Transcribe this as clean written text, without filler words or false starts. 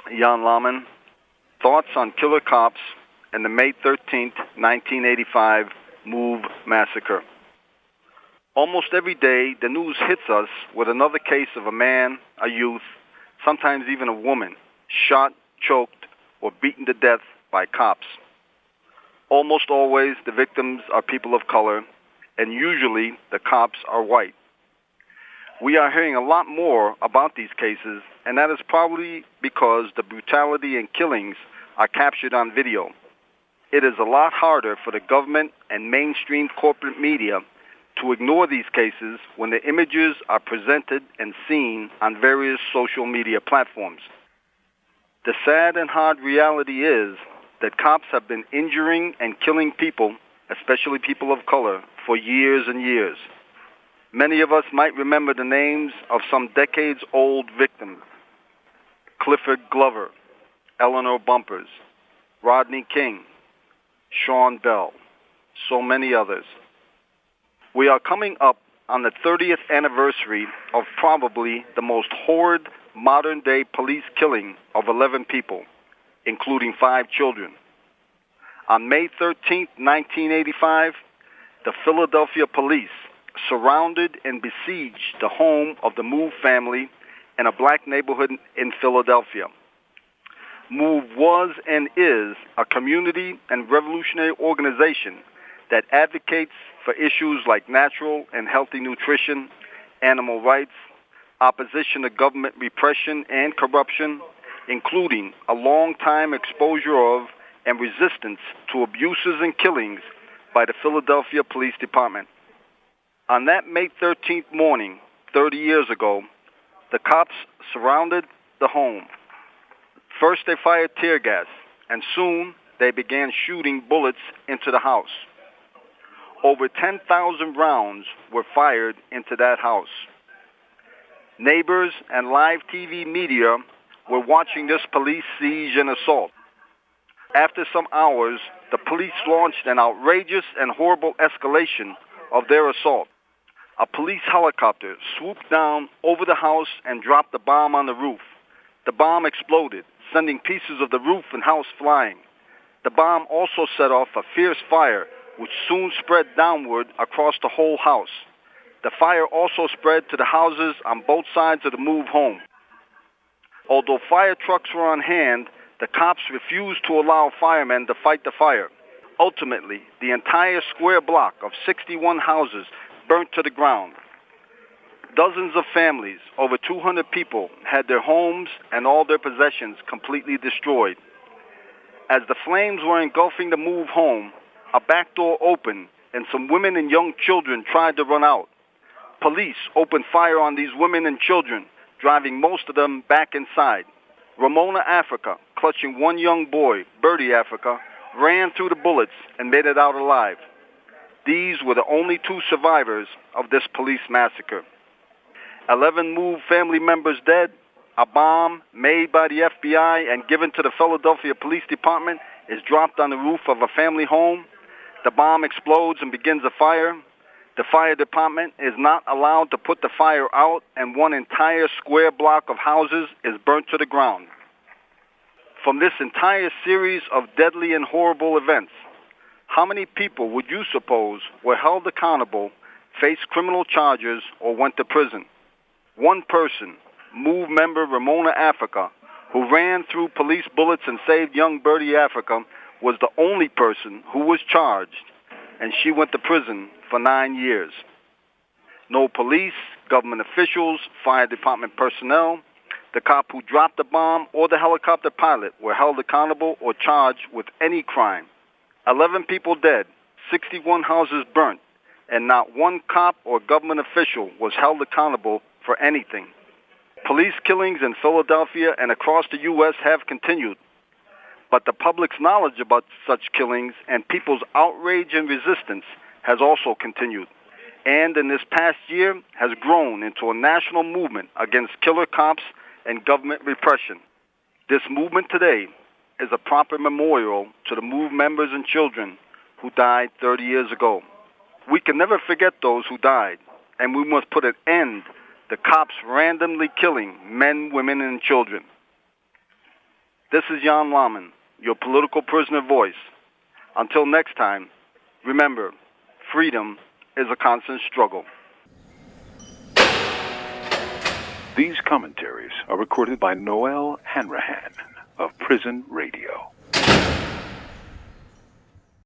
Jan Laman. Thoughts on killer cops and the May 13th, 1985 Move massacre. Almost every day, the news hits us with another case of a man, a youth, sometimes even a woman, shot, choked, or beaten to death by cops. Almost always, the victims are people of color, and usually the cops are white. We are hearing a lot more about these cases, and that is probably because the brutality and killings are captured on video. It is a lot harder for the government and mainstream corporate media to ignore these cases when the images are presented and seen on various social media platforms. The sad and hard reality is that cops have been injuring and killing people, especially people of color, for years and years. Many of us might remember the names of some decades-old victims: Clifford Glover, Eleanor Bumpurs, Rodney King, Sean Bell, so many others. We are coming up on the 30th anniversary of probably the most horrid modern-day police killing of 11 people, including 5 children. On May 13, 1985, the Philadelphia police surrounded and besieged the home of the Move family in a black neighborhood in Philadelphia. Move was and is a community and revolutionary organization that advocates for issues like natural and healthy nutrition, animal rights, opposition to government repression and corruption, including a long-time exposure of and resistance to abuses and killings by the Philadelphia Police Department. On that May 13th morning, 30 years ago, the cops surrounded the home. First they fired tear gas, and soon they began shooting bullets into the house. Over 10,000 rounds were fired into that house. Neighbors and live TV media were watching this police siege and assault. After some hours, the police launched an outrageous and horrible escalation of their assault. A police helicopter swooped down over the house and dropped a bomb on the roof. The bomb exploded, sending pieces of the roof and house flying. The bomb also set off a fierce fire, which soon spread downward across the whole house. The fire also spread to the houses on both sides of the Move home. Although fire trucks were on hand, the cops refused to allow firemen to fight the fire. Ultimately, the entire square block of 61 houses burnt to the ground. Dozens of families, over 200 people, had their homes and all their possessions completely destroyed. As the flames were engulfing the Move home, a back door opened and some women and young children tried to run out. Police opened fire on these women and children, driving most of them back inside. Ramona Africa, clutching one young boy, Bertie Africa, ran through the bullets and made it out alive. These were the only 2 survivors of this police massacre. 11 Move family members dead. A bomb made by the FBI and given to the Philadelphia Police Department is dropped on the roof of a family home. The bomb explodes and begins a fire. The fire department is not allowed to put the fire out, and one entire square block of houses is burnt to the ground. From this entire series of deadly and horrible events, how many people would you suppose were held accountable, faced criminal charges, or went to prison? One person, Move member Ramona Africa, who ran through police bullets and saved young Bertie Africa, was the only person who was charged, and she went to prison for 9 years. No police, government officials, fire department personnel, the cop who dropped the bomb, or the helicopter pilot were held accountable or charged with any crime. 11 people dead, 61 houses burnt, and not one cop or government official was held accountable for anything. Police killings in Philadelphia and across the U.S. have continued, but the public's knowledge about such killings and people's outrage and resistance has also continued, and in this past year has grown into a national movement against killer cops and government repression. This movement today is a proper memorial to the Move members and children who died 30 years ago. We can never forget those who died, and we must put an end to cops randomly killing men, women, and children. This is Jan Laman, your political prisoner voice. Until next time, remember, freedom is a constant struggle. These commentaries are recorded by Noel Hanrahan of Prison Radio.